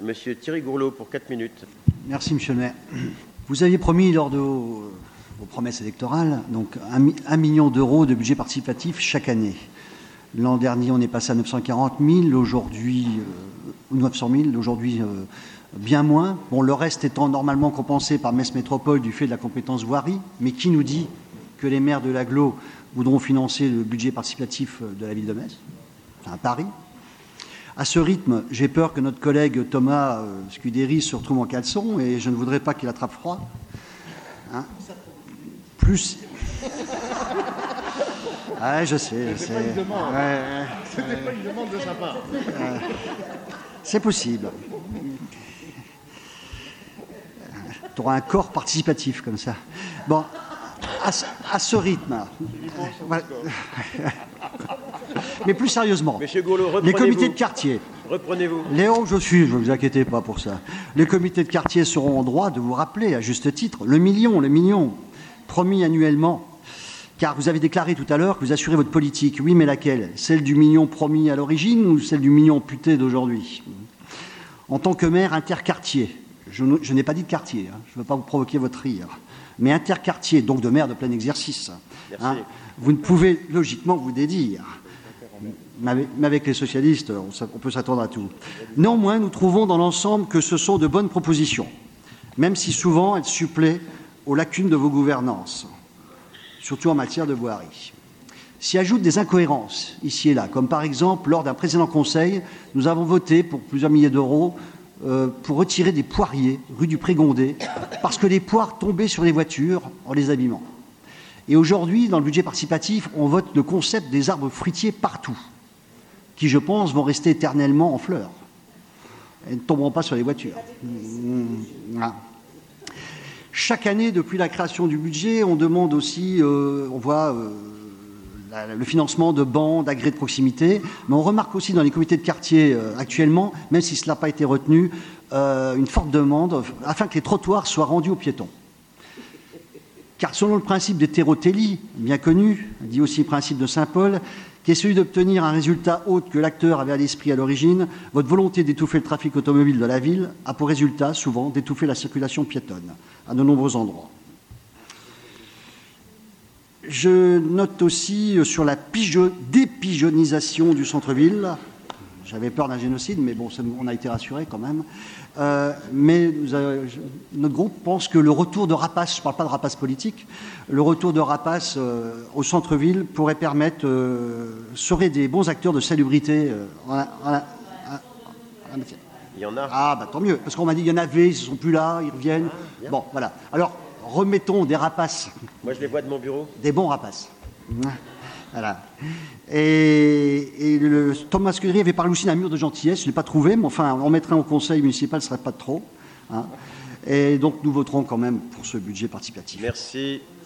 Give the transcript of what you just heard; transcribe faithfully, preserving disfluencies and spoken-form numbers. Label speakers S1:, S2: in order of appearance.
S1: Monsieur Thierry Gourlot, pour quatre minutes.
S2: Merci, monsieur le maire. Vous aviez promis lors de vos, vos promesses électorales donc un, un million d'euros de budget participatif chaque année. L'an dernier, on est passé à neuf cent quarante mille, aujourd'hui, euh, neuf cent mille, aujourd'hui, euh, bien moins. Bon, le reste étant normalement compensé par Metz Métropole du fait de la compétence voirie, mais qui nous dit que les maires de l'agglo voudront financer le budget participatif de la ville de Metz? C'est un pari. À ce rythme, j'ai peur que notre collègue Thomas euh, Scudéry se retrouve en caleçon et je ne voudrais pas qu'il attrape froid. Hein? Plus. Ah, je sais.
S3: C'était pas une demande.
S2: Ouais,
S3: C'était ouais. pas une demande de sa part.
S2: Euh, c'est possible. Tu auras un corps participatif comme ça. Bon, à, à ce rythme. Voilà. Mais plus sérieusement,
S1: Monsieur Gourlot,
S2: les comités de quartier.
S1: Reprenez-vous.
S2: Léon, je suis, ne vous inquiétez pas pour ça. Les comités de quartier seront en droit de vous rappeler, à juste titre, le million, le million, promis annuellement. Car vous avez déclaré tout à l'heure que vous assurez votre politique. Oui, mais laquelle? Celle du million promis à l'origine ou celle du million amputé d'aujourd'hui? En tant que maire interquartier, je, je n'ai pas dit de quartier, hein, je ne veux pas vous provoquer votre rire, mais interquartier, donc de maire de plein exercice, hein, vous ne pouvez logiquement vous dédire. Mais avec les socialistes, on peut s'attendre à tout. Néanmoins, nous trouvons dans l'ensemble que ce sont de bonnes propositions, même si souvent elles suppléent aux lacunes de vos gouvernances, surtout en matière de voirie. S'y ajoutent des incohérences, ici et là, comme par exemple, lors d'un précédent conseil, nous avons voté pour plusieurs milliers d'euros euh, pour retirer des poiriers rue du Prégondé, parce que les poires tombaient sur les voitures en les abîmant. Et aujourd'hui, dans le budget participatif, on vote le concept des arbres fruitiers partout, qui, je pense, vont rester éternellement en fleurs et ne tomberont pas sur les voitures. Voilà. Chaque année, depuis la création du budget, on demande aussi, euh, on voit euh, la, le financement de bancs, d'agrès de proximité, mais on remarque aussi dans les comités de quartier euh, actuellement, même si cela n'a pas été retenu, euh, une forte demande afin que les trottoirs soient rendus aux piétons. Car selon le principe d'hétérotélie, bien connu, dit aussi le principe de Saint-Paul, qui est celui d'obtenir un résultat autre que l'acteur avait à l'esprit à l'origine, votre volonté d'étouffer le trafic automobile de la ville a pour résultat, souvent, d'étouffer la circulation piétonne à de nombreux endroits. Je note aussi sur la dépigeonnisation du centre-ville. J'avais peur d'un génocide, mais bon, ça, on a été rassurés quand même. Euh, mais nous avons, notre groupe pense que le retour de rapaces, je ne parle pas de rapaces politiques, le retour de rapaces euh, au centre-ville pourrait permettre, euh, seraient des bons acteurs de salubrité. Euh, en, en, en, en,
S1: il y en a.
S2: Ah, bah tant mieux, parce qu'on m'a dit qu'il y en avait, ils ne sont plus là, ils reviennent. Ah, bon, voilà. Alors, remettons des rapaces.
S1: Moi, je les vois de mon bureau.
S2: Des bons rapaces. Voilà. Et, et le, Thomas Scudéry avait parlé aussi d'un mur de gentillesse, je ne l'ai pas trouvé, mais enfin, on mettrait au conseil municipal, ce ne serait pas de trop. Hein. Et donc, nous voterons quand même pour ce budget participatif.
S1: Merci.